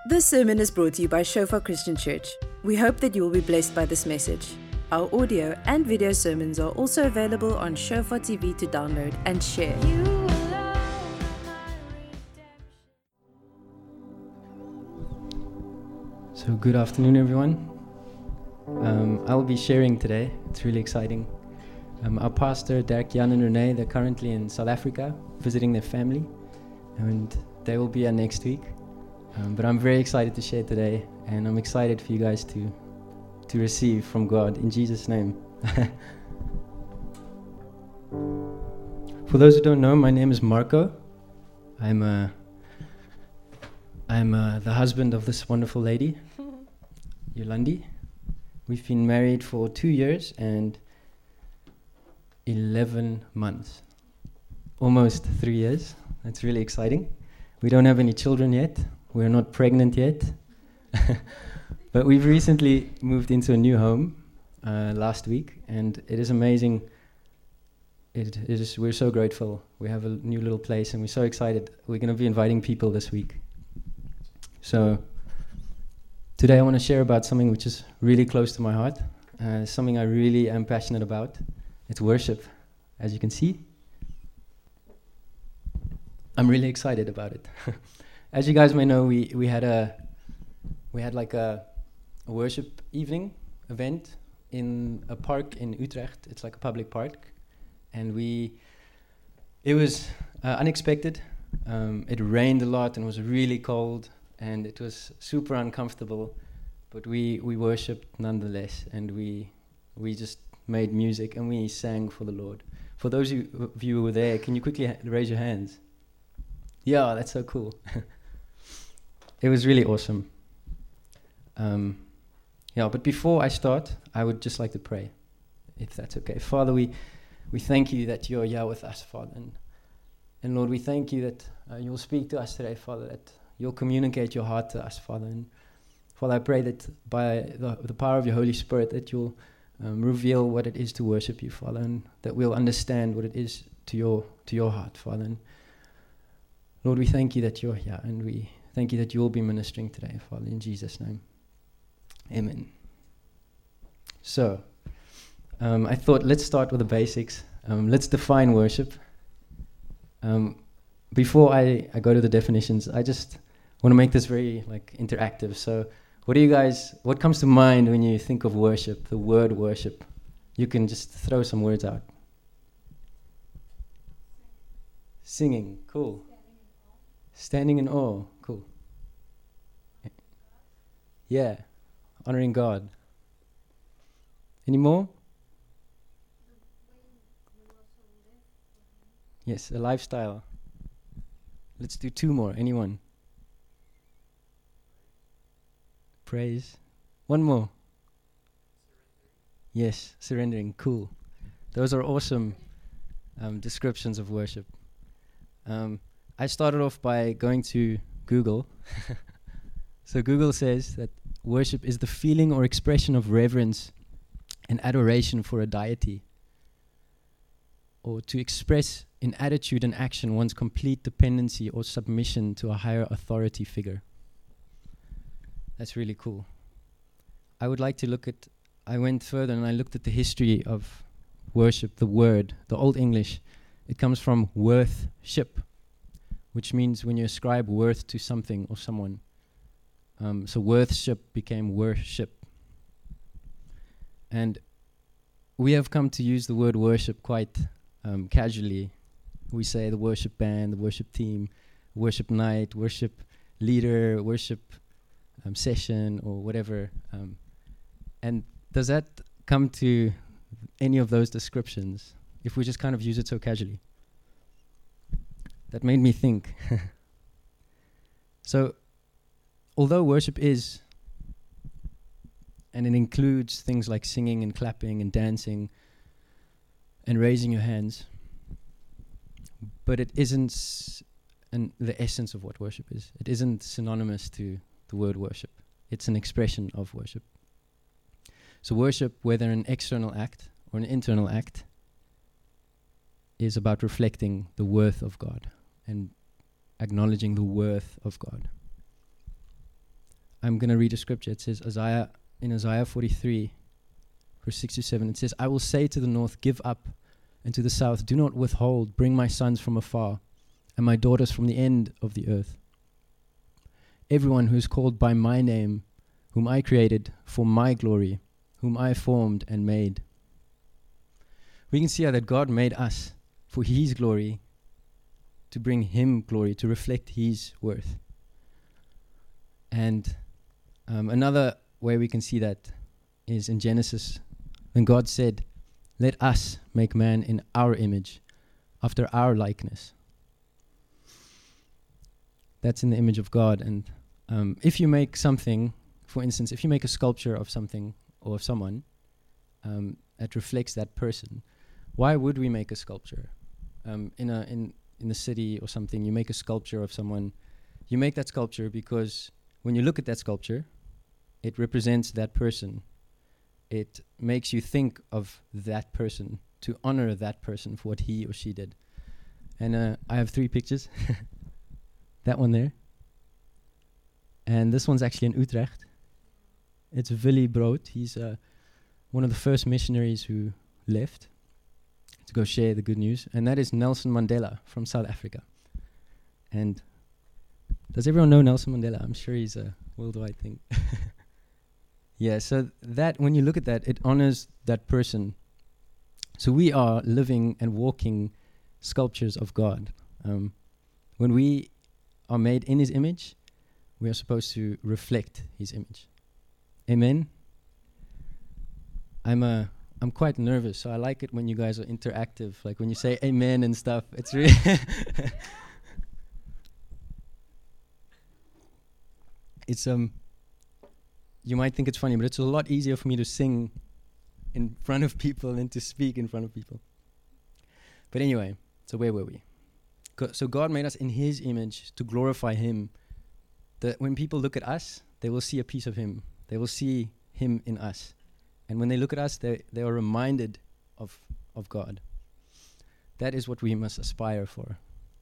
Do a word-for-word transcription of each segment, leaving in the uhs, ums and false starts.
This sermon is brought to you by Shofar Christian Church. We hope that you will be blessed by this message. Our audio and video sermons are also available on Shofar T V to download and share. So good afternoon, everyone. Um, I'll be sharing today. It's really exciting. Um, our pastor, Derek, Jan and Renee, they're currently in South Africa visiting their family, and they will be here next week. Um, but I'm very excited to share today, and I'm excited for you guys to to receive from God in Jesus' name. For those who don't know, my name is Marco. I'm uh, I'm uh, the husband of this wonderful lady, Yolandi. We've been married for two years and eleven months, almost three years. That's really exciting. We don't have any children yet. We're not pregnant yet. But we've recently moved into a new home uh, last week, and it is amazing. It, it is. We're so grateful. We have a new little place, and we're so excited. We're going to be inviting people this week. So today I want to share about something which is really close to my heart, uh, something I really am passionate about. It's worship, as you can see. I'm really excited about it. As you guys may know, we, we had a we had like a, a worship evening event in a park in Utrecht. It's like a public park, and we it was uh, unexpected. Um, it rained a lot and was really cold, and it was super uncomfortable. But we we worshipped nonetheless, and we we just made music and we sang for the Lord. For those of you, of you who were there, can you quickly ha- raise your hands? Yeah, that's so cool. It was really awesome. Um, yeah, but before I start, I would just like to pray, if that's okay. Father, we, we thank you that you're here with us, Father. And, and Lord, we thank you that uh, you'll speak to us today, Father, that you'll communicate your heart to us, Father. And Father, I pray that by the, the power of your Holy Spirit, that you'll um, reveal what it is to worship you, Father, and that we'll understand what it is to your to your heart, Father. And Lord, we thank you that you're here, and we thank you that you'll be ministering today, Father, in Jesus' name. Amen. So, um, I thought let's start with the basics. Um, let's define worship. Um, before I, I go to the definitions, I just want to make this very like interactive. So, what do you guys? What comes to mind when you think of worship? The word worship. You can just throw some words out. Singing, cool. Standing in awe, cool. Yeah, honoring God. Any more? Yes, a lifestyle. Let's do two more. Anyone? Praise. One more. Yes, surrendering. Cool. Those are awesome um, descriptions of worship. Um, I started off by going to Google. So Google says that worship is the feeling or expression of reverence and adoration for a deity, or to express in attitude and action one's complete dependency or submission to a higher authority figure. That's really cool. I would like to look at, I went further and I looked at the history of worship, the word, the Old English. It comes from worth-ship, which means when you ascribe worth to something or someone. Um, so worth-ship became worship. And we have come to use the word worship quite um, casually. We say the worship band, the worship team, worship night, worship leader, worship um, session, or whatever. Um, and does that come to any of those descriptions if we just kind of use it so casually? That made me think. So, although worship is, and it includes things like singing and clapping and dancing and raising your hands, but it isn't s- an, the essence of what worship is. It isn't synonymous to the word worship. It's an expression of worship. So worship, whether an external act or an internal act, is about reflecting the worth of God and acknowledging the worth of God. I'm going to read a scripture. It says, Isaiah in Isaiah forty-three, verse six to seven, it says, I will say to the north, give up, and to the south, do not withhold. Bring my sons from afar, and my daughters from the end of the earth. Everyone who is called by my name, whom I created for my glory, whom I formed and made. We can see how that God made us for his glory, to bring him glory, to reflect his worth. And um, another way we can see that is in Genesis, when God said, let us make man in our image, after our likeness. That's in the image of God. And um, if you make something, for instance, if you make a sculpture of something or of someone um, that reflects that person, why would we make a sculpture? Um, in a in in the city or something, you make a sculpture of someone. You make that sculpture because when you look at that sculpture, it represents that person. It makes you think of that person, to honor that person for what he or she did. And uh, I have three pictures. That one there. And this one's actually in Utrecht. It's Willy Brood. He's uh, one of the first missionaries who left to go share the good news. And that is Nelson Mandela from South Africa. And does everyone know Nelson Mandela? I'm sure he's a worldwide thing. Yeah, so that, when you look at that, it honors that person. So we are living and walking sculptures of God. Um, when we are made in his image, we are supposed to reflect his image. Amen? I'm a, I'm quite nervous, so I like it when you guys are interactive, like when you say amen and stuff. It's really... it's, um... you might think it's funny, but it's a lot easier for me to sing in front of people than to speak in front of people. But anyway, so where were we? Co- so God made us in his image to glorify him. That when people look at us, they will see a piece of him. They will see him in us. And when they look at us, they, they are reminded of, of God. That is what we must aspire for.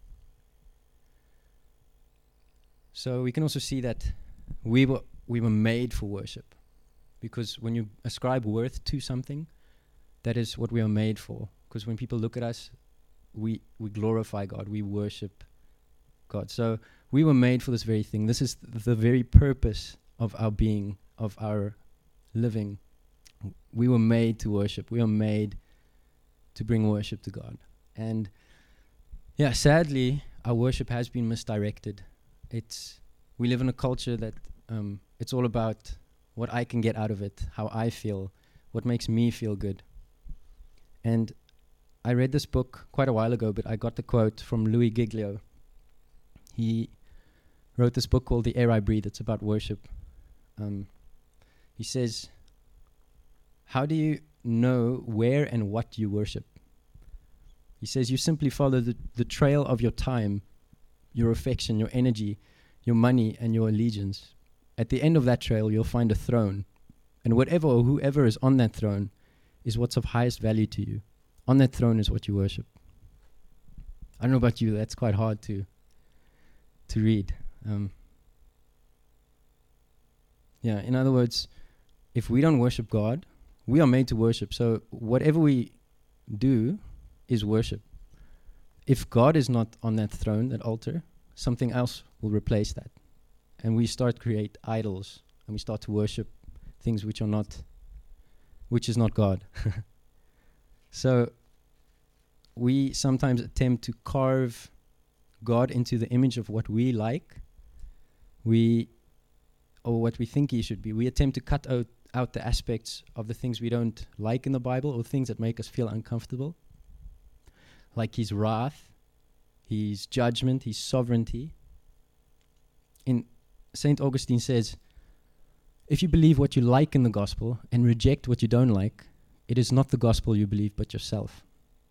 So we can also see that we were we were made for worship. Because when you ascribe worth to something, that is what we are made for. Because when people look at us, we we glorify God, we worship God. So we were made for this very thing. This is th- the very purpose of our being, of our living. We were made to worship. We are made to bring worship to God. And yeah, sadly, our worship has been misdirected. It's we live in a culture that um, it's all about what I can get out of it, how I feel, what makes me feel good. And I read this book quite a while ago, but I got the quote from Louis Giglio. He wrote this book called The Air I Breathe. It's about worship. Um, he says, how do you know where and what you worship? He says, you simply follow the, the trail of your time, your affection, your energy, your money, and your allegiance. At the end of that trail, you'll find a throne. And whatever or whoever is on that throne is what's of highest value to you. On that throne is what you worship. I don't know about you, that's quite hard to to read. Um, yeah, in other words, if we don't worship God, we are made to worship. So whatever we do is worship. If God is not on that throne, that altar, something else will replace that. And we start to create idols, and we start to worship things which are not, which is not God. So we sometimes attempt to carve God into the image of what we like, we, or what we think he should be. We attempt to cut out, out the aspects of the things we don't like in the Bible, or things that make us feel uncomfortable, like his wrath, his judgment, his sovereignty. In Saint Augustine says, if you believe what you like in the gospel and reject what you don't like, it is not the gospel you believe, but yourself.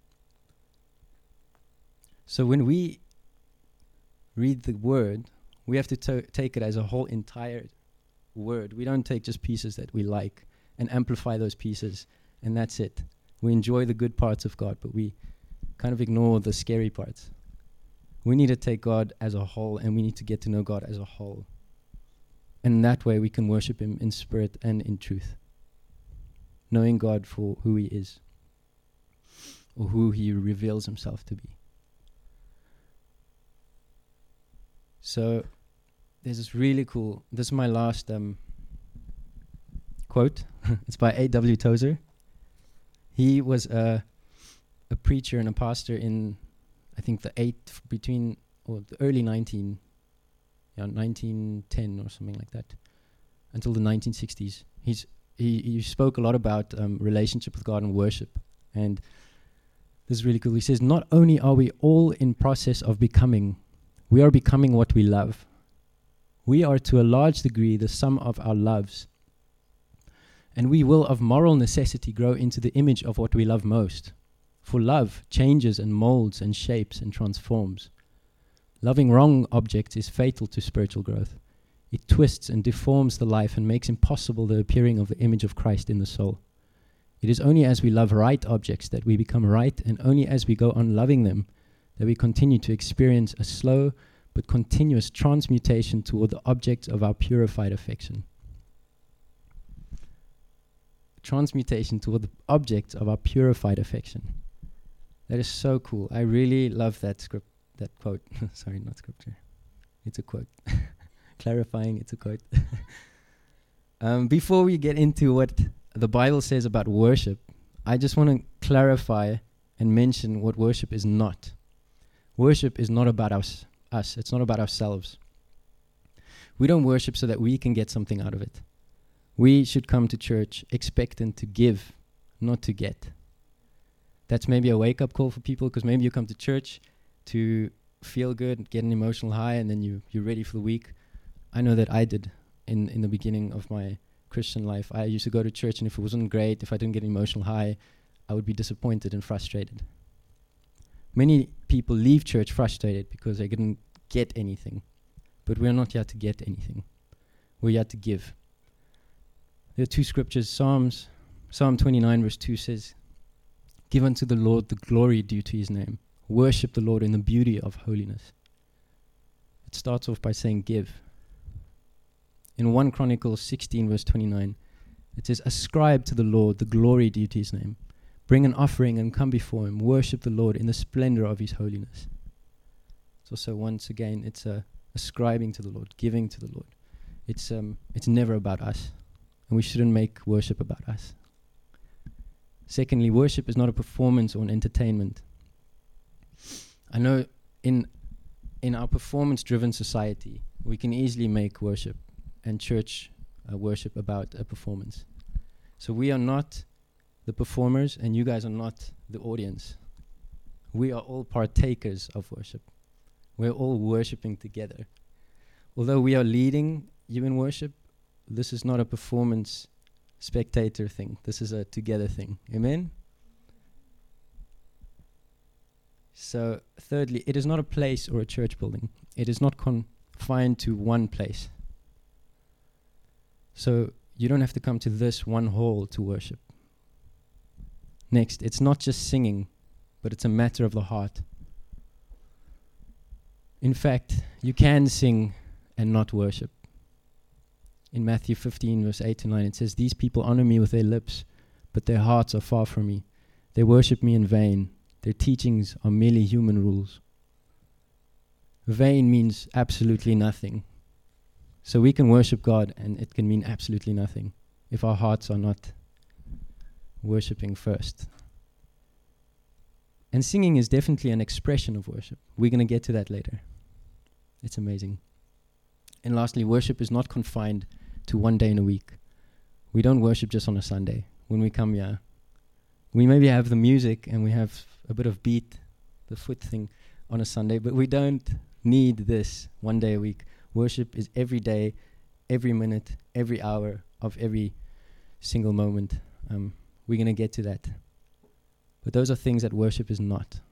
So when we read the word, we have to to- take it as a whole entire word. We don't take just pieces that we like and amplify those pieces, and that's it. We enjoy the good parts of God, but we kind of ignore the scary parts. We need to take God as a whole, and we need to get to know God as a whole. And that way we can worship him in spirit and in truth, knowing God for who he is, or who he reveals himself to be. So there's this really cool, this is my last um, quote. It's by A W Tozer. He was a, a preacher and a pastor in, I think, the eight, between, or the early nineteen, yeah, nineteen ten or something like that, until the nineteen sixties. He's he, he spoke a lot about um, relationship with God and worship. And this is really cool. He says, not only are we all in process of becoming, we are becoming what we love. We are to a large degree the sum of our loves. And we will of moral necessity grow into the image of what we love most. For love changes and molds and shapes and transforms. Loving wrong objects is fatal to spiritual growth. It twists and deforms the life and makes impossible the appearing of the image of Christ in the soul. It is only as we love right objects that we become right, and only as we go on loving them that we continue to experience a slow but continuous transmutation toward the objects of our purified affection. Transmutation toward the objects of our purified affection. That is so cool. I really love that script, that quote. Sorry, not scripture. It's a quote. Clarifying, it's a quote. um, before we get into what the Bible says about worship, I just want to clarify and mention what worship is not. Worship is not about us. us. It's not about ourselves. We don't worship so that we can get something out of it. We should come to church expectant to give, not to get. That's maybe a wake-up call for people, because maybe you come to church to feel good, get an emotional high, and then you, you're ready for the week. I know that I did in, in the beginning of my Christian life. I used to go to church, and if it wasn't great, if I didn't get an emotional high, I would be disappointed and frustrated. Many people leave church frustrated because they didn't get anything. But we're not here to get anything. We're here to give. There are two scriptures. Psalms, Psalm twenty-nine verse two says, "Give unto the Lord the glory due to his name. Worship the Lord in the beauty of holiness." It starts off by saying give. In First Chronicles sixteen verse twenty-nine, it says, "Ascribe to the Lord the glory due to his name. Bring an offering and come before him. Worship the Lord in the splendor of his holiness." It's also, once again, it's uh, ascribing to the Lord, giving to the Lord. It's um, it's never about us. And we shouldn't make worship about us. Secondly, worship is not a performance or an entertainment. I know in in our performance-driven society, we can easily make worship and church uh, worship about a performance. So we are not the performers, and you guys are not the audience. We are all partakers of worship. We're all worshiping together. Although we are leading you in worship, this is not a performance spectator thing. This is a together thing. Amen? So, thirdly, it is not a place or a church building. It is not confined to one place. So, you don't have to come to this one hall to worship. Next, it's not just singing, but it's a matter of the heart. In fact, you can sing and not worship. In Matthew fifteen, verse eight to nine, it says, "These people honor me with their lips, but their hearts are far from me. They worship me in vain. Their teachings are merely human rules." Vain means absolutely nothing. So we can worship God, and it can mean absolutely nothing if our hearts are not worshiping first. And singing is definitely an expression of worship. We're going to get to that later. It's amazing. And lastly, worship is not confined to one day in a week. We don't worship just on a Sunday when we come here. We maybe have the music and we have a bit of beat, the foot thing on a Sunday, but we don't need this one day a week. Worship is every day, every minute, every hour of every single moment. Um, we're going to get to that. But those are things that worship is not.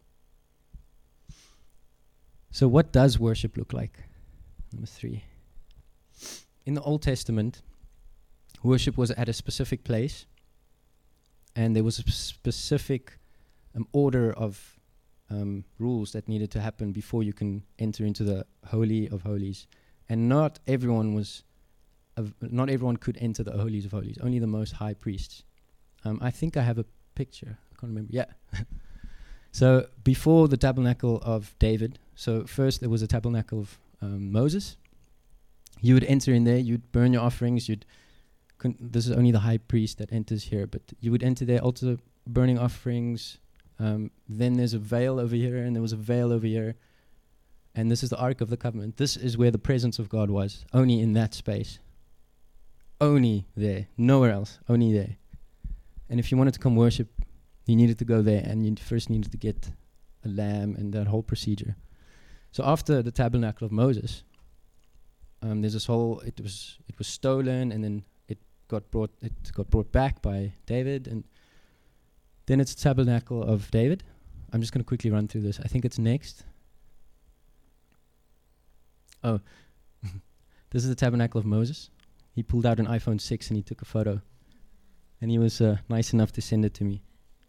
So what does worship look like? Number three. In the Old Testament, worship was at a specific place, and there was a specific um, order of um, rules that needed to happen before you can enter into the Holy of Holies. And not everyone was of, not everyone could enter the holies of holies. Only the most high priests. Um, I think I have a picture. I can't remember. Yeah. So before the tabernacle of David, so first there was a tabernacle of um, Moses. You would enter in there. You'd burn your offerings. You'd. Con- this is only the high priest that enters here, but you would enter there, altar burning offerings. Um, then there's a veil over here, and there was a veil over here. And this is the Ark of the Covenant. This is where the presence of God was, only in that space. Only there, nowhere else, only there. And if you wanted to come worship, you needed to go there, and you first needed to get a lamb and that whole procedure. So after the tabernacle of Moses, um, there's this whole, it was it was stolen, and then it got brought it got brought back by David, and then it's the tabernacle of David. I'm just going to quickly run through this. I think it's next. Oh, this is the tabernacle of Moses. He pulled out an iPhone six and he took a photo. And he was uh, nice enough to send it to me.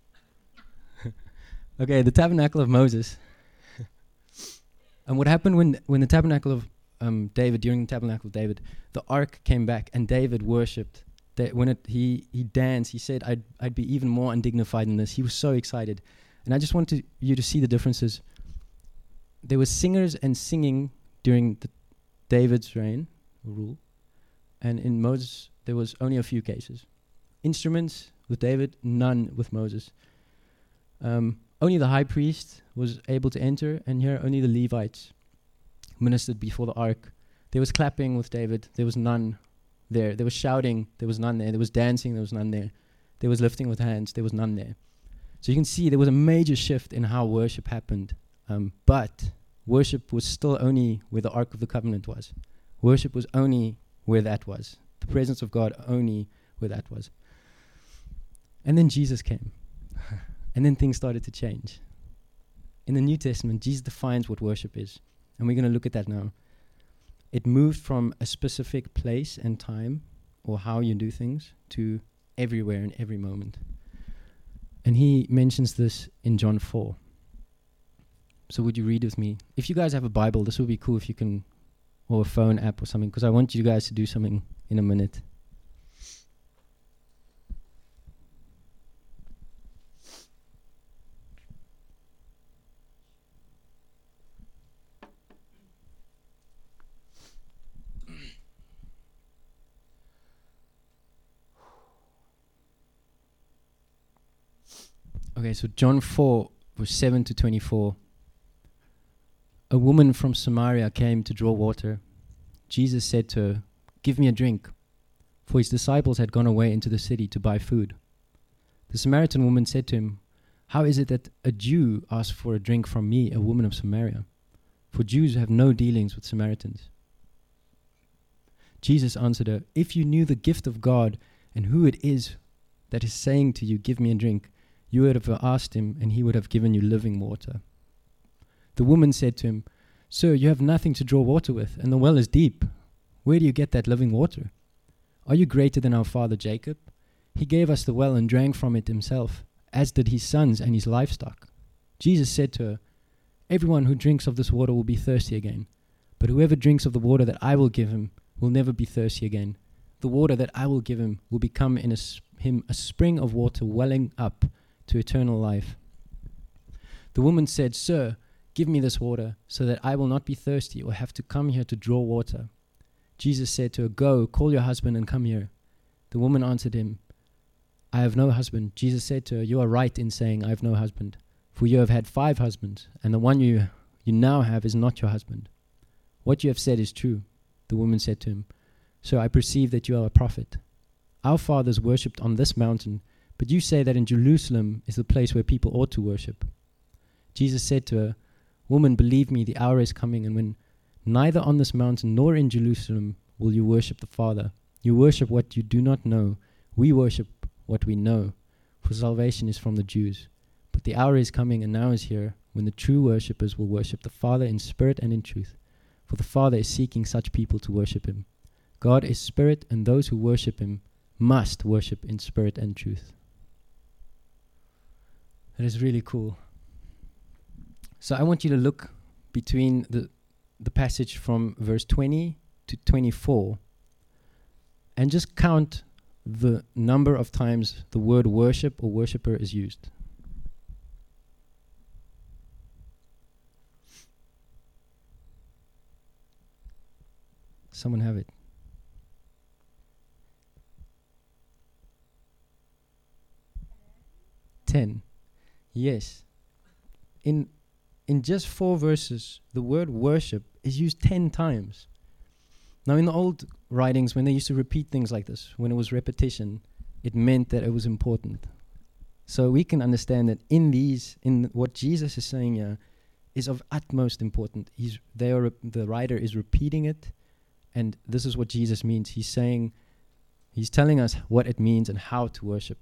Okay, the tabernacle of Moses. And what happened when, when the tabernacle of um, David, during the tabernacle of David, the ark came back and David worshipped. Da- when it, he, he danced, he said, I'd, I'd be even more undignified than this. He was so excited. And I just wanted you to see the differences. There were singers and singing during the David's reign, rule, and in Moses there was only a few cases. Instruments with David, none with Moses. Um, only the high priest was able to enter, and here only the Levites ministered before the ark. There was clapping with David, there was none there. There was shouting, there was none there. There was dancing, there was none there. There was lifting with hands, there was none there. So you can see there was a major shift in how worship happened, um, but worship was still only where the Ark of the Covenant was. Worship was only where that was. The presence of God only where that was. And then Jesus came. And then things started to change. In the New Testament, Jesus defines what worship is. And we're going to look at that now. It moved from a specific place and time, or how you do things, to everywhere in every moment. And he mentions this in John four. So would you read with me? If you guys have a Bible, this would be cool if you can, or a phone app or something, because I want you guys to do something in a minute. Okay, so John four, verse seven to twenty-four. A woman from Samaria came to draw water. Jesus said to her, "Give me a drink," for his disciples had gone away into the city to buy food. The Samaritan woman said to him, "How is it that a Jew asks for a drink from me, a woman of Samaria? For Jews have no dealings with Samaritans." Jesus answered her, "If you knew the gift of God and who it is that is saying to you, 'Give me a drink,' you would have asked him, and he would have given you living water." The woman said to him, "Sir, you have nothing to draw water with, and the well is deep. Where do you get that living water? Are you greater than our father Jacob? He gave us the well and drank from it himself, as did his sons and his livestock." Jesus said to her, "Everyone who drinks of this water will be thirsty again, but whoever drinks of the water that I will give him will never be thirsty again. The water that I will give him will become in a sp- him a spring of water welling up to eternal life." The woman said, "Sir, give me this water, so that I will not be thirsty or have to come here to draw water." Jesus said to her, "Go, call your husband and come here." The woman answered him, "I have no husband." Jesus said to her, "You are right in saying, 'I have no husband,' for you have had five husbands, and the one you, you now have is not your husband. What you have said is true." The woman said to him, "Sir, I perceive that you are a prophet. Our fathers worshipped on this mountain, but you say that in Jerusalem is the place where people ought to worship." Jesus said to her, "Woman, believe me, the hour is coming, and when neither on this mountain nor in Jerusalem will you worship the Father. You worship what you do not know. We worship what we know, for salvation is from the Jews. But the hour is coming, and now is here, when the true worshippers will worship the Father in spirit and in truth. For the Father is seeking such people to worship him. God is spirit, and those who worship him must worship in spirit and truth." That is really cool. So I want you to look between the the passage from verse twenty to twenty-four. and just count the number of times the word worship or worshipper is used. Someone have it? Ten. Yes. In in just four verses, the word worship is used ten times. Now, in the old writings, when they used to repeat things like this, when it was repetition, it meant that it was important. So we can understand that in these, in what Jesus is saying here, is of utmost importance. He's they are rep- the writer is repeating it, and this is what Jesus means. He's saying, he's telling us what it means and how to worship.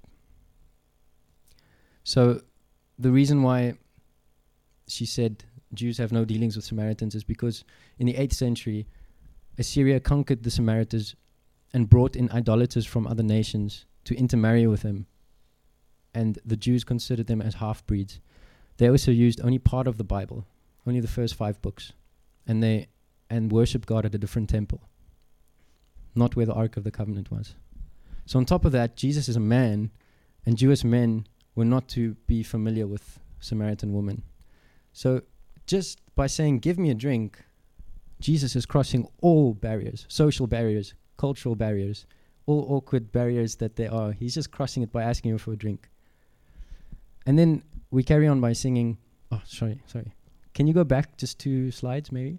So the reason why she said Jews have no dealings with Samaritans is because in the eighth century, Assyria conquered the Samaritans and brought in idolaters from other nations to intermarry with them. And the Jews considered them as half-breeds. They also used only part of the Bible, only the first five books. And they and worshipped God at a different temple, not where the Ark of the Covenant was. So on top of that, Jesus is a man, and Jewish men were not to be familiar with Samaritan women. So just by saying, give me a drink, Jesus is crossing all barriers, social barriers, cultural barriers, all awkward barriers that there are. He's just crossing it by asking her for a drink. And then we carry on by singing, oh, sorry, sorry. Can you go back just two slides, maybe?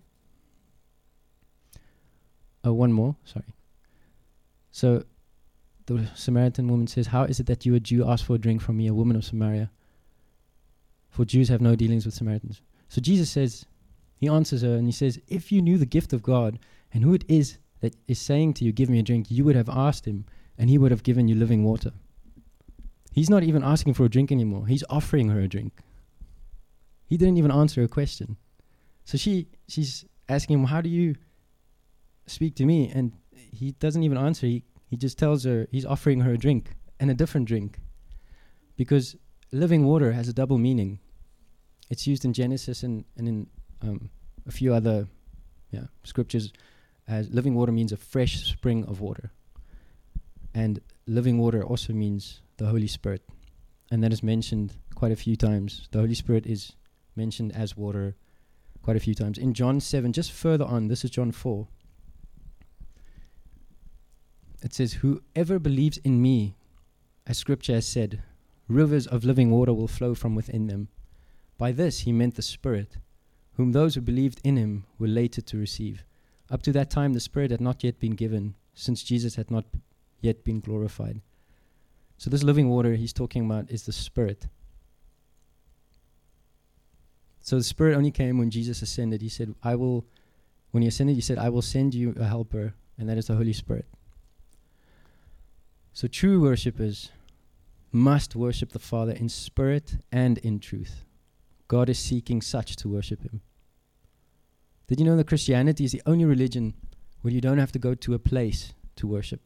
Oh, one more, sorry. So the Samaritan woman says, how is it that you, a Jew, ask for a drink from me, a woman of Samaria? For Jews have no dealings with Samaritans. So Jesus says, he answers her and he says, if you knew the gift of God and who it is that is saying to you, give me a drink, you would have asked him and he would have given you living water. He's not even asking for a drink anymore. He's offering her a drink. He didn't even answer her question. So she she's asking him, how do you speak to me? And he doesn't even answer. He, he just tells her he's offering her a drink, and a different drink. Because living water has a double meaning. It's used in Genesis and, and in um, a few other yeah, scriptures as living water means a fresh spring of water. And living water also means the Holy Spirit. And that is mentioned quite a few times. The Holy Spirit is mentioned as water quite a few times. In John seven, just further on, this is John four. It says, whoever believes in me, as scripture has said, rivers of living water will flow from within them. By this he meant the Spirit, whom those who believed in him were later to receive. Up to that time the Spirit had not yet been given, since Jesus had not yet been glorified. So this living water he's talking about is the Spirit. So the Spirit only came when Jesus ascended. He said, I will, when he ascended, he said, I will send you a helper, and that is the Holy Spirit. So true worshippers must worship the Father in spirit and in truth. God is seeking such to worship him. Did you know that Christianity is the only religion where you don't have to go to a place to worship?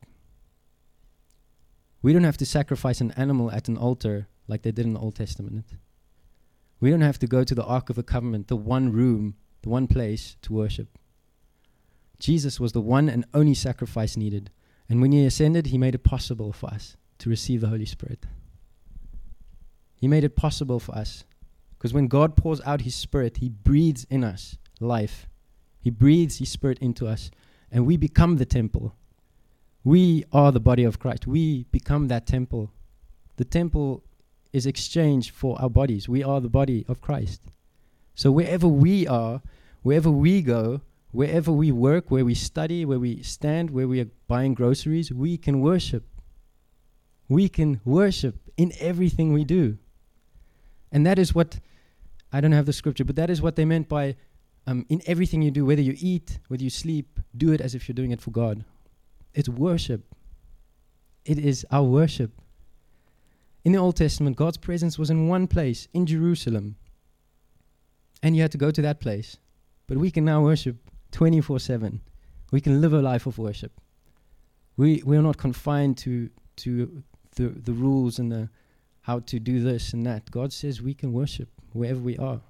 We don't have to sacrifice an animal at an altar like they did in the Old Testament. We don't have to go to the Ark of the Covenant, the one room, the one place to worship. Jesus was the one and only sacrifice needed. And when he ascended, he made it possible for us to receive the Holy Spirit. He made it possible for us. Because when God pours out his Spirit, he breathes in us life. He breathes his Spirit into us. And we become the temple. We are the body of Christ. We become that temple. The temple is exchanged for our bodies. We are the body of Christ. So wherever we are, wherever we go, wherever we work, where we study, where we stand, where we are buying groceries, we can worship. We can worship in everything we do. And that is what, I don't have the scripture, but that is what they meant by um, in everything you do, whether you eat, whether you sleep, do it as if you're doing it for God. It's worship. It is our worship. In the Old Testament, God's presence was in one place, in Jerusalem. And you had to go to that place. But we can now worship twenty-four seven. We can live a life of worship. We we are not confined to to the the rules and the how to do this and that. God says we can worship wherever we are.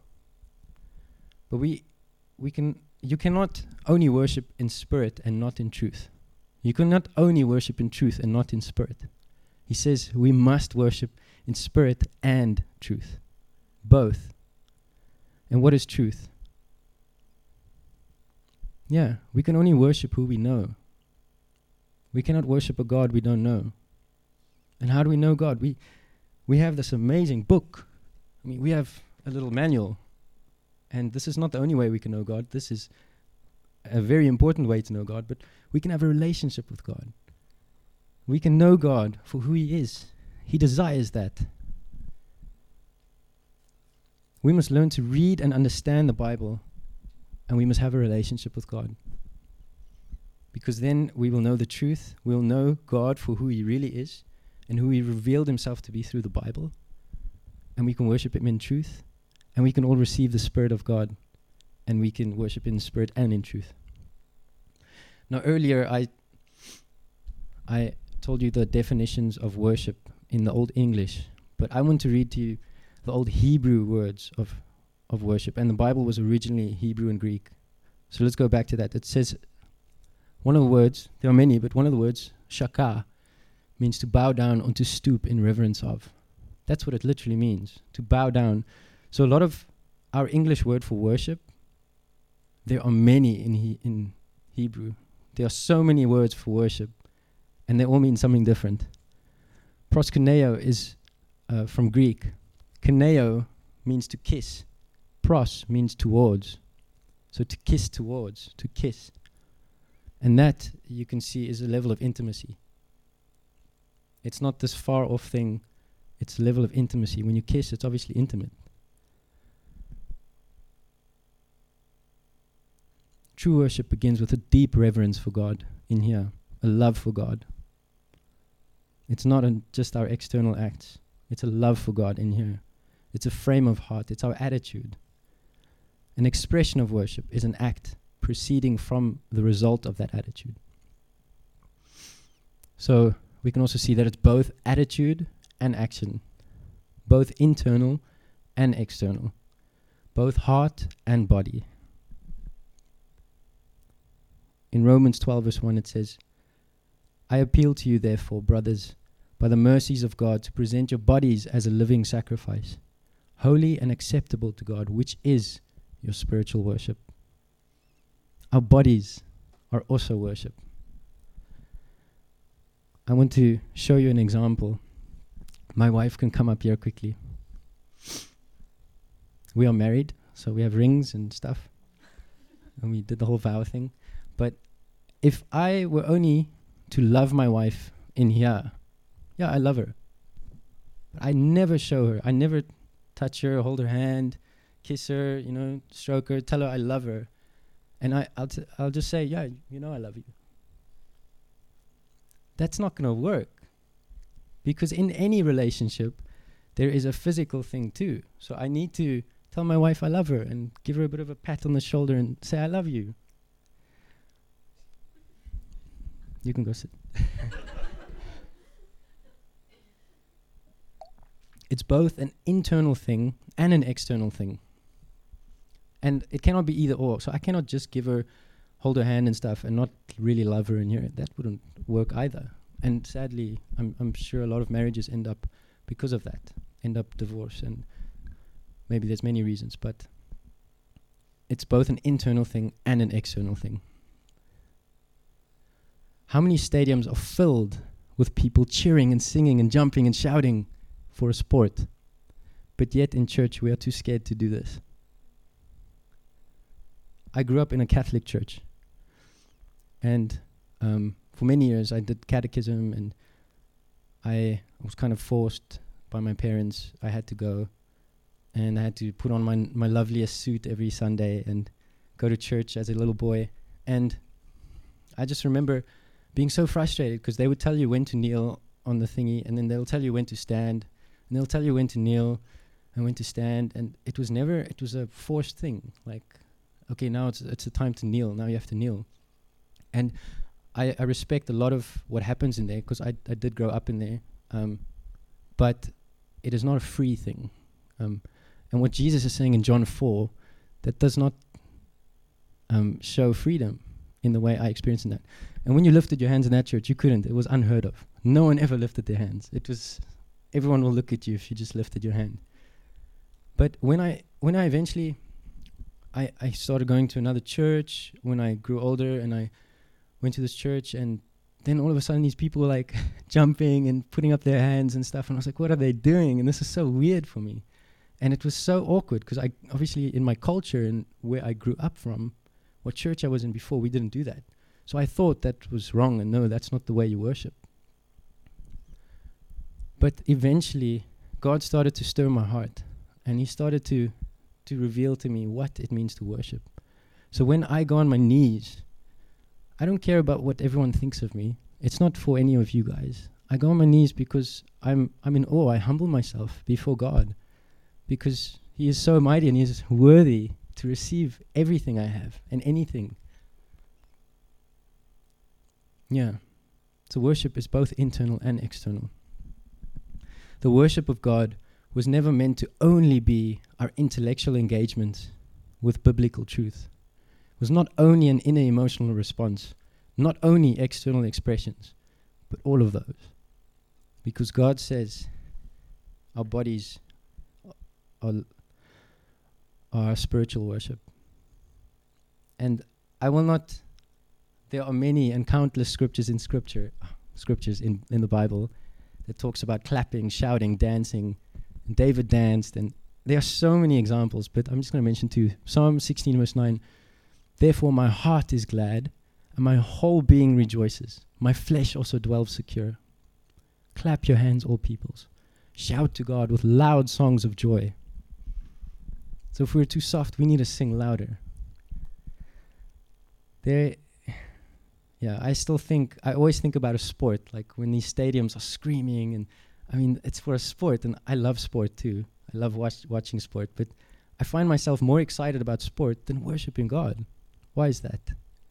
But we we can you cannot only worship in spirit and not in truth. You cannot only worship in truth and not in spirit. He says we must worship in spirit and truth. Both. And what is truth? Yeah, we can only worship who we know. We cannot worship a God we don't know. And how do we know God? We we have this amazing book. I mean, we have a little manual. And this is not the only way we can know God. This is a very important way to know God, but we can have a relationship with God. We can know God for who He is. He desires that. We must learn to read and understand the Bible, and we must have a relationship with God. Because then we will know the truth, we will know God for who He really is, and who He revealed Himself to be through the Bible, and we can worship Him in truth, and we can all receive the Spirit of God, and we can worship in spirit and in truth. Now earlier I I told you the definitions of worship in the Old English, but I want to read to you the Old Hebrew words of, of worship. And the Bible was originally Hebrew and Greek. So let's go back to that. It says, one of the words, there are many, but one of the words, shaka, means to bow down or to stoop in reverence of. That's what it literally means, to bow down. So a lot of our English word for worship, there are many in he, in Hebrew. There are so many words for worship, and they all mean something different. Proskuneo is uh, from Greek. Kineo means to kiss. Pros means towards. So to kiss towards, to kiss. And that, you can see, is a level of intimacy. It's not this far off thing. It's a level of intimacy. When you kiss, it's obviously intimate. True worship begins with a deep reverence for God in here, a love for God. It's not an just our external acts. It's a love for God in here. It's a frame of heart. It's our attitude. An expression of worship is an act proceeding from the result of that attitude. So we can also see that it's both attitude and action, both internal and external, both heart and body. In Romans twelve verse one it says, I appeal to you therefore, brothers, by the mercies of God, to present your bodies as a living sacrifice, holy and acceptable to God, which is your spiritual worship. Our bodies are also worship. I want to show you an example. My wife can come up here quickly. We are married, so we have rings and stuff. And we did the whole vow thing. But if I were only to love my wife in here, yeah, I love her. But I never show her. I never touch her, hold her hand, kiss her, you know, stroke her, tell her I love her. And I, I'll, t- I'll just say, yeah, you know I love you. That's not going to work. Because in any relationship, there is a physical thing too. So I need to tell my wife I love her and give her a bit of a pat on the shoulder and say I love you. You can go sit. It's both an internal thing and an external thing. And it cannot be either or. So I cannot just give her, hold her hand and stuff and not really love her in here. That wouldn't work either. And sadly, I'm, I'm sure a lot of marriages end up, because of that, end up divorce. And maybe there's many reasons, but it's both an internal thing and an external thing. How many stadiums are filled with people cheering and singing and jumping and shouting for a sport? But yet in church we are too scared to do this. I grew up in a Catholic church. And um, for many years I did catechism, and I was kind of forced by my parents. I had to go. And I had to put on my n- my loveliest suit every Sunday and go to church as a little boy. And I just remember being so frustrated because they would tell you when to kneel on the thingy, and then they'll tell you when to stand, and they'll tell you when to kneel and when to stand, and it was never, it was a forced thing. Like, okay, now it's it's the time to kneel, now you have to kneel. And I, I respect a lot of what happens in there, because I, I did grow up in there, um, but it is not a free thing. Um, and what Jesus is saying in John four, that does not um, show freedom in the way I experience in that. And when you lifted your hands in that church, you couldn't. It was unheard of. No one ever lifted their hands. It was, everyone will look at you if you just lifted your hand. But when I when I eventually, I, I started going to another church when I grew older, and I went to this church, and then all of a sudden these people were like jumping and putting up their hands and stuff, and I was like, what are they doing? And this is so weird for me. And it was so awkward, because I obviously in my culture and where I grew up from, what church I was in before, we didn't do that. So I thought that was wrong, and no, that's not the way you worship. But eventually, God started to stir my heart, and he started to, to reveal to me what it means to worship. So when I go on my knees, I don't care about what everyone thinks of me. It's not for any of you guys. I go on my knees because I'm I'm in awe. I humble myself before God, because he is so mighty and he is worthy to receive everything I have and anything. Yeah. So worship is both internal and external. The worship of God was never meant to only be our intellectual engagement with biblical truth. It was not only an inner emotional response, not only external expressions, but all of those. Because God says our bodies are, are spiritual worship. And I will not, there are many and countless scriptures in scripture, scriptures in, in the Bible that talks about clapping, shouting, dancing. And David danced, and there are so many examples, but I'm just going to mention two. Psalm sixteen verse nine, therefore my heart is glad, and my whole being rejoices. My flesh also dwells secure. Clap your hands, all peoples. Shout to God with loud songs of joy. So if we're too soft, we need to sing louder. There, yeah, I still think, I always think about a sport, like when these stadiums are screaming, and I mean, it's for a sport, and I love sport too. I love watch, watching sport, but I find myself more excited about sport than worshiping God. Why is that?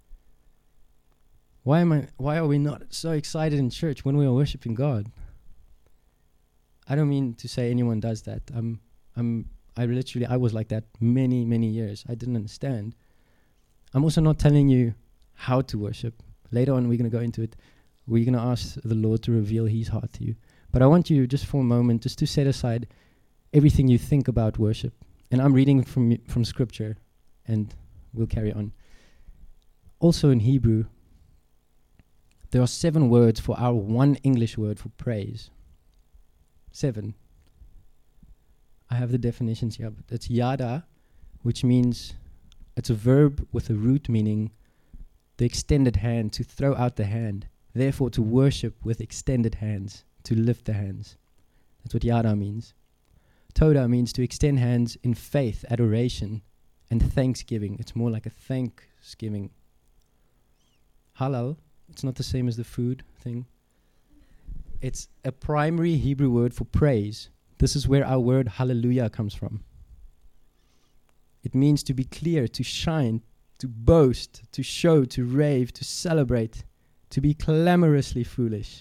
Why am I? Why are we not so excited in church when we are worshiping God? I don't mean to say anyone does that. I'm, I'm, I literally, I was like that many, many years. I didn't understand. I'm also not telling you how to worship. Later on, we're going to go into it. We're going to ask the Lord to reveal his heart to you. But I want you just for a moment just to set aside everything you think about worship. And I'm reading from from scripture, and we'll carry on. Also in Hebrew, there are seven words for our one English word for praise. Seven. I have the definitions here, but it's yada, which means it's a verb with a root meaning the extended hand, to throw out the hand. Therefore, to worship with extended hands, to lift the hands. That's what yada means. Toda means to extend hands in faith, adoration, and thanksgiving. It's more like a thanksgiving. Halal, it's not the same as the food thing. It's a primary Hebrew word for praise. This is where our word hallelujah comes from. It means to be clear, to shine, to boast, to show, to rave, to celebrate, to be clamorously foolish.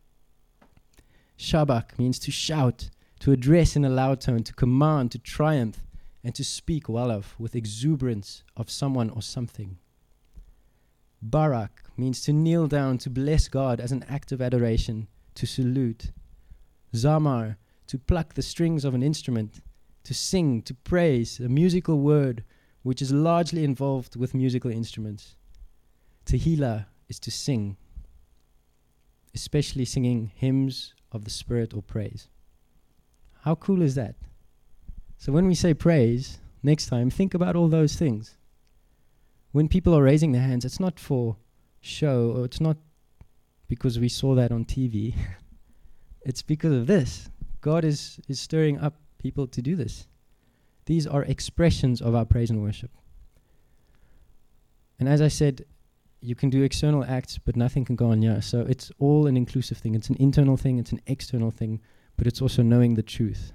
Shabak means to shout, to address in a loud tone, to command, to triumph, and to speak well of, with exuberance of someone or something. Barak means to kneel down, to bless God as an act of adoration, to salute. Zamar, to pluck the strings of an instrument, to sing, to praise, a musical word which is largely involved with musical instruments. Tehillah is to sing, especially singing hymns of the Spirit or praise. How cool is that? So when we say praise, next time, think about all those things. When people are raising their hands, it's not for show, or it's not because we saw that on T V. It's because of this. God is, is stirring up people to do this. These are expressions of our praise and worship. And as I said, you can do external acts, but nothing can go on here. So it's all an inclusive thing. It's an internal thing, it's an external thing, but it's also knowing the truth.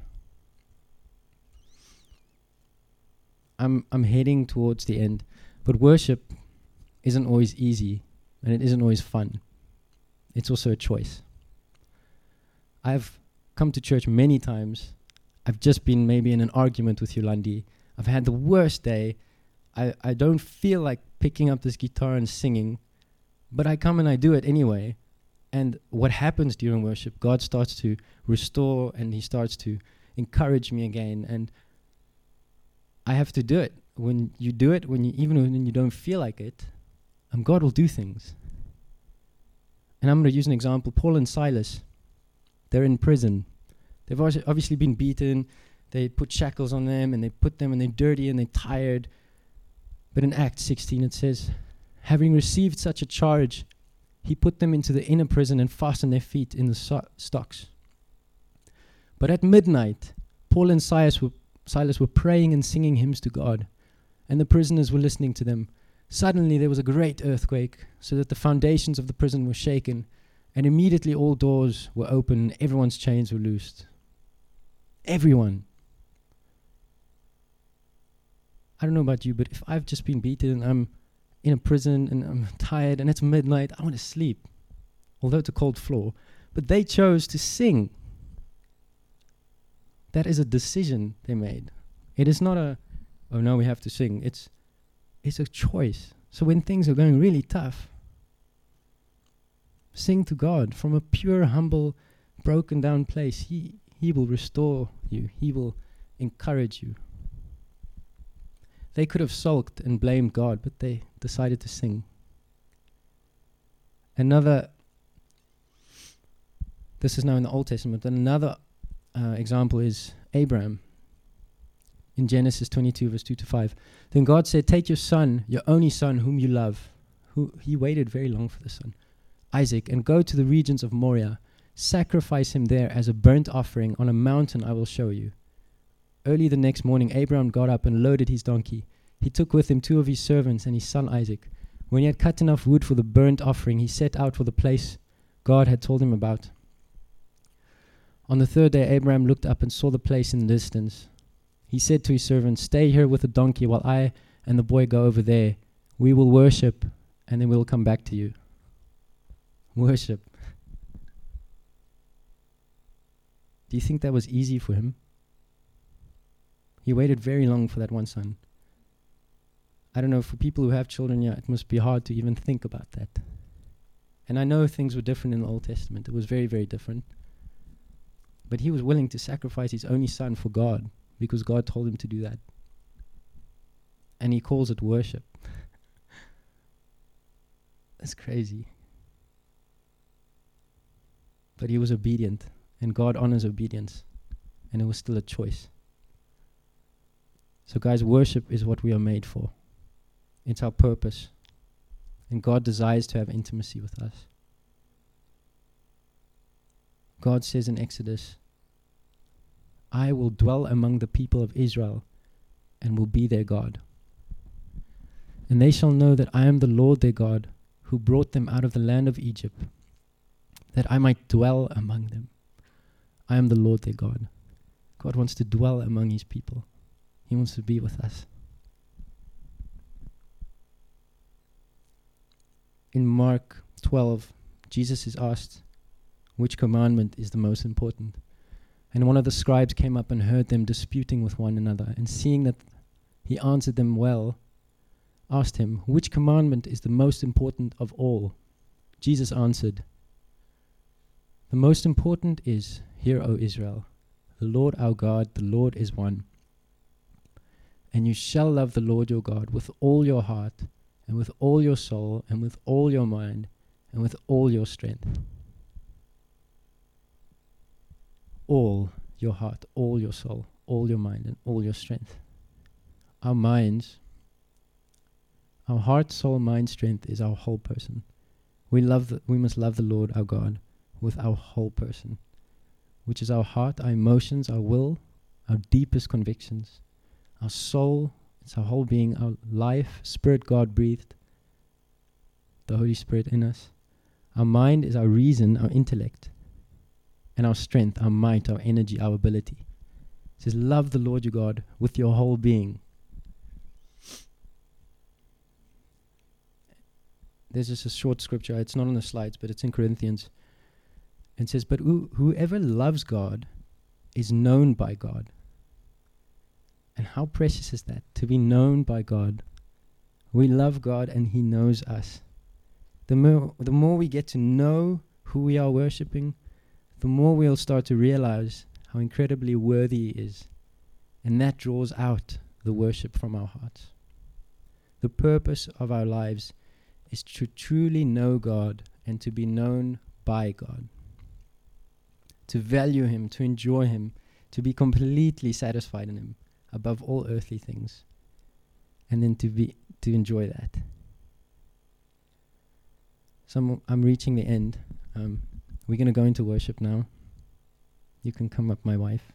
I'm I'm heading towards the end, but worship isn't always easy, and it isn't always fun. It's also a choice. I've come to church many times. I've just been maybe in an argument with Yolandi. I've had the worst day. I, I don't feel like picking up this guitar and singing, But I come and I do it anyway. And what happens during worship, God starts to restore and he starts to encourage me again. And I have to do it. When you do it, when you even when you don't feel like it, um, God will do things. And I'm going to use an example. Paul and Silas, they're in prison. They've obviously been beaten. They put shackles on them and they put them and they're dirty and they're tired. But in Acts sixteen it says, having received such a charge, he put them into the inner prison and fastened their feet in the so- stocks. But at midnight, Paul and Silas were, Silas were praying and singing hymns to God, and the prisoners were listening to them. Suddenly there was a great earthquake, so that the foundations of the prison were shaken, and immediately all doors were open and everyone's chains were loosed. Everyone. I don't know about you, but if I've just been beaten and I'm in a prison and I'm tired and it's midnight, I want to sleep, although it's a cold floor. But they chose to sing. That is a decision they made. It is not a, oh no, we have to sing. It's it's a choice. So when things are going really tough, sing to God from a pure, humble, broken down place. He He will restore you. He will encourage you. They could have sulked and blamed God, but they decided to sing. Another, this is now in the Old Testament, and another uh, example is Abraham. In Genesis twenty-two, verse two to five. Then God said, take your son, your only son whom you love, who he waited very long for the son, Isaac, and go to the regions of Moriah. Sacrifice him there as a burnt offering on a mountain I will show you. Early the next morning, Abraham got up and loaded his donkey. He took with him two of his servants and his son Isaac. When he had cut enough wood for the burnt offering, he set out for the place God had told him about. On the third day, Abraham looked up and saw the place in the distance. He said to his servants, stay here with the donkey while I and the boy go over there. We will worship and then we will come back to you. Worship. Do you think that was easy for him? He waited very long for that one son. I don't know, for people who have children, yeah, it must be hard to even think about that. And I know things were different in the Old Testament. It was very, very different. But he was willing to sacrifice his only son for God because God told him to do that. And he calls it worship. That's crazy. But he was obedient, and God honors obedience, and it was still a choice. So guys, worship is what we are made for. It's our purpose. And God desires to have intimacy with us. God says in Exodus, I will dwell among the people of Israel and will be their God. And they shall know that I am the Lord their God, who brought them out of the land of Egypt, that I might dwell among them. I am the Lord their God. God wants to dwell among his people. He wants to be with us. In Mark twelve, Jesus is asked, which commandment is the most important? And one of the scribes came up and heard them disputing with one another, and seeing that he answered them well, asked him, which commandment is the most important of all? Jesus answered, the most important is, hear, O Israel, the Lord our God, the Lord is one. And you shall love the Lord your God with all your heart, and with all your soul, and with all your mind, and with all your strength. All your heart, all your soul, all your mind, and all your strength. Our minds, our heart, soul, mind, strength is our whole person. We love. The, we must love the Lord our God with our whole person, which is our heart, our emotions, our will, our deepest convictions, our soul. It's our whole being, our life, spirit God breathed, the Holy Spirit in us. Our mind is our reason, our intellect, and our strength, our might, our energy, our ability. It says, love the Lord your God with your whole being. There's just a short scripture, it's not on the slides, but it's in Corinthians. It says, but who, whoever loves God is known by God. And how precious is that, to be known by God. We love God and he knows us. The the more, the more we get to know who we are worshipping, the more we'll start to realize how incredibly worthy He is. And that draws out the worship from our hearts. The purpose of our lives is to truly know God and to be known by God. To value Him, to enjoy Him, to be completely satisfied in Him above all earthly things. And then to be to enjoy that. So I'm, I'm reaching the end. Um, we're going to go into worship now. You can come up, my wife.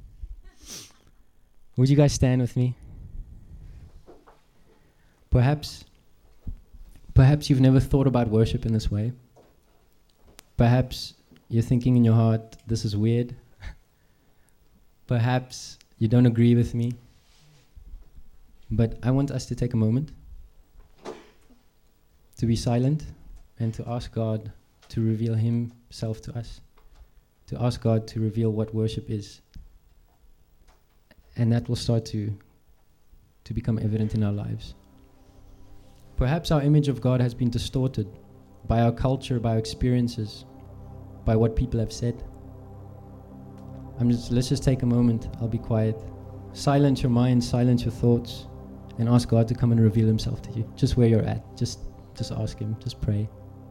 Would you guys stand with me? Perhaps, perhaps you've never thought about worship in this way. Perhaps you're thinking in your heart, this is weird. Perhaps you don't agree with me. But I want us to take a moment to be silent and to ask God to reveal Himself to us. To ask God to reveal what worship is. And that will start to, to become evident in our lives. Perhaps our image of God has been distorted by our culture, by our experiences, by what people have said. I'm just, let's just take a moment. I'll be quiet. Silence your mind, silence your thoughts, and ask God to come and reveal Himself to you. Just where you're at. Just, just ask Him. Just pray.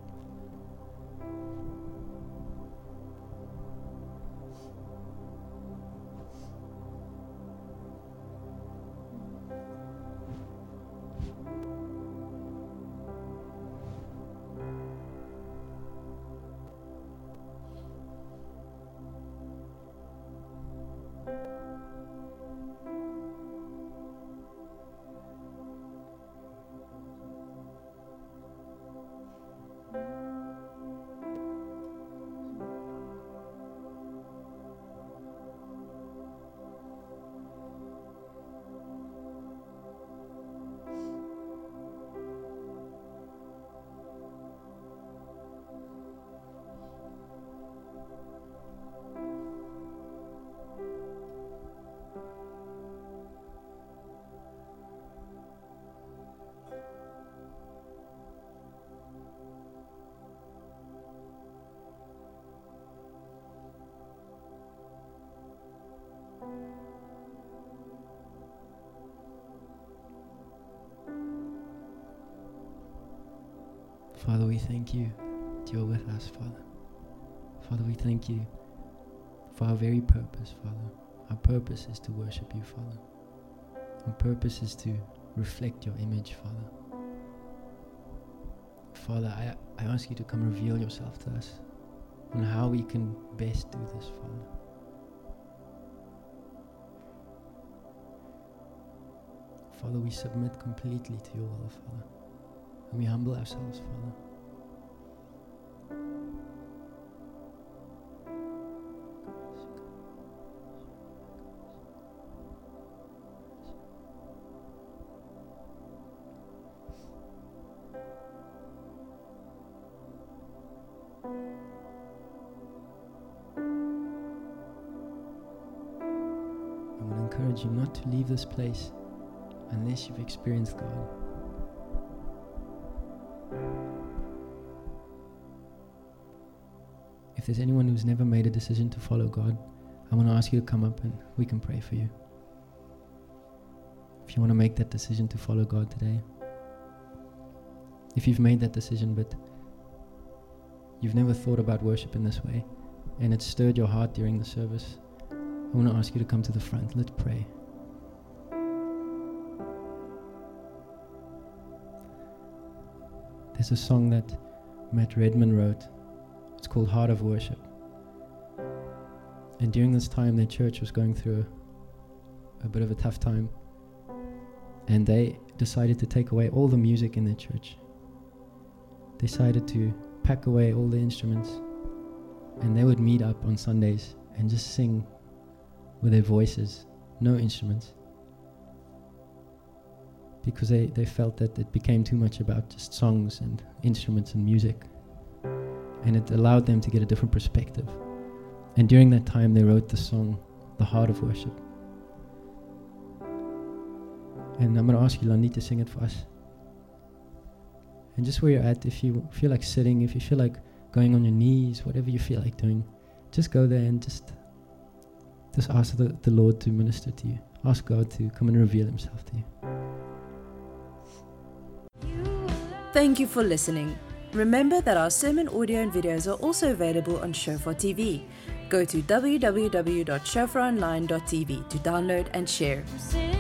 Father, we thank You that You're with us, Father. Father, we thank You for our very purpose, Father. Our purpose is to worship You, Father. Our purpose is to reflect Your image, Father. Father, I, I ask You to come reveal Yourself to us on how we can best do this, Father. Father, we submit completely to Your will, Father. And we humble ourselves, Father. I want to encourage you not to leave this place unless you've experienced God. If there's anyone who's never made a decision to follow God, I want to ask you to come up and we can pray for you. If you want to make that decision to follow God today. If you've made that decision but you've never thought about worship in this way and it stirred your heart during the service, I want to ask you to come to the front. Let's pray. There's a song that Matt Redman wrote. It's called Heart of Worship. And during this time, their church was going through a, a bit of a tough time. And they decided to take away all the music in their church. They decided to pack away all the instruments. And they would meet up on Sundays and just sing with their voices, no instruments. Because they, they felt that it became too much about just songs and instruments and music. And it allowed them to get a different perspective. And during that time, they wrote the song, The Heart of Worship. And I'm going to ask you, Lani, to sing it for us. And just where you're at, if you feel like sitting, if you feel like going on your knees, whatever you feel like doing, just go there and just just ask the, the Lord to minister to you. Ask God to come and reveal himself to you. Thank you for listening. Remember that our sermon audio and videos are also available on Shofar T V. Go to w w w dot shofar online dot t v to download and share.